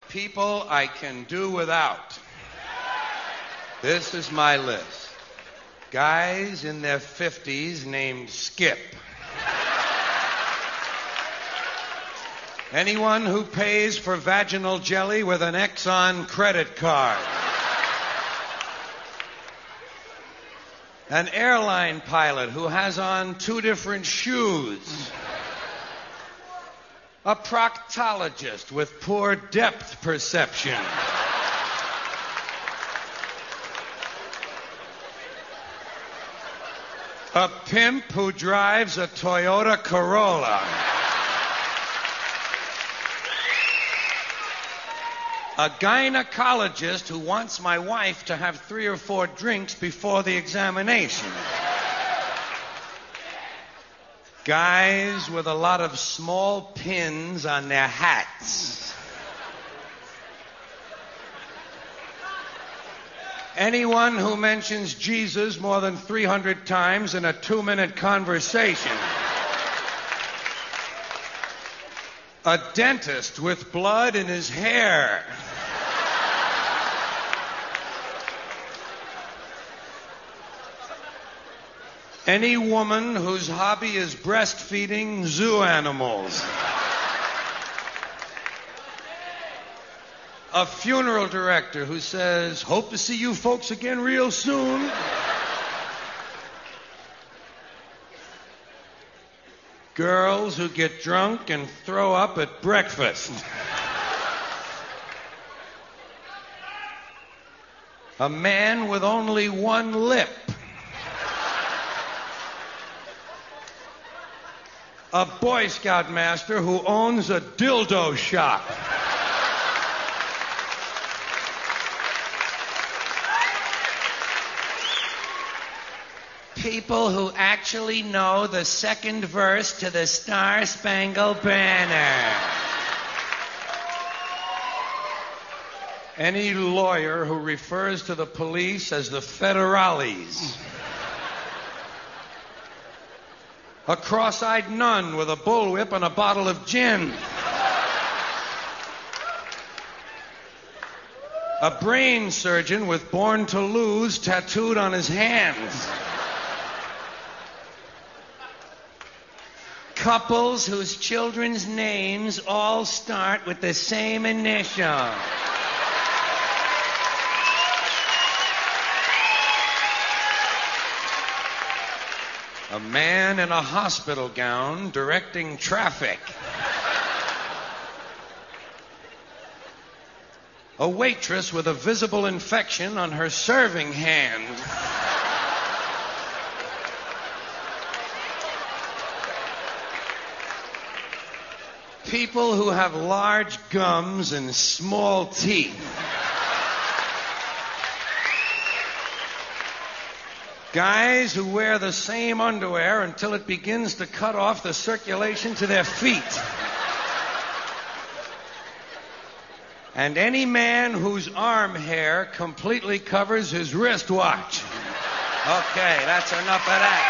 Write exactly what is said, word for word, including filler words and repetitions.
people I can do without. This is my list. Guys in their fifties named Skip. Anyone who pays for vaginal jelly with an Exxon credit card. An airline pilot who has on two different shoes. A proctologist with poor depth perception. A pimp who drives a Toyota Corolla. A gynecologist who wants my wife to have three or four drinks before the examination. Guys with a lot of small pins on their hats. Anyone who mentions Jesus more than three hundred times in a two-minute conversation. A dentist with blood in his hair. Any woman whose hobby is breastfeeding zoo animals. A funeral director who says, "Hope to see you folks again real soon." Girls who get drunk and throw up at breakfast. A man with only one lip. A Boy Scout master who owns a dildo shop. People who actually know the second verse to the Star Spangled Banner. Any lawyer who refers to the police as the federales. A cross-eyed nun with a bullwhip and a bottle of gin. A brain surgeon with "Born to Lose" tattooed on his hands. Couples whose children's names all start with the same initial. A man in a hospital gown directing traffic. A waitress with a visible infection on her serving hand. People who have large gums and small teeth. Guys who wear the same underwear until it begins to cut off the circulation to their feet. And any man whose arm hair completely covers his wristwatch. Okay, that's enough of that.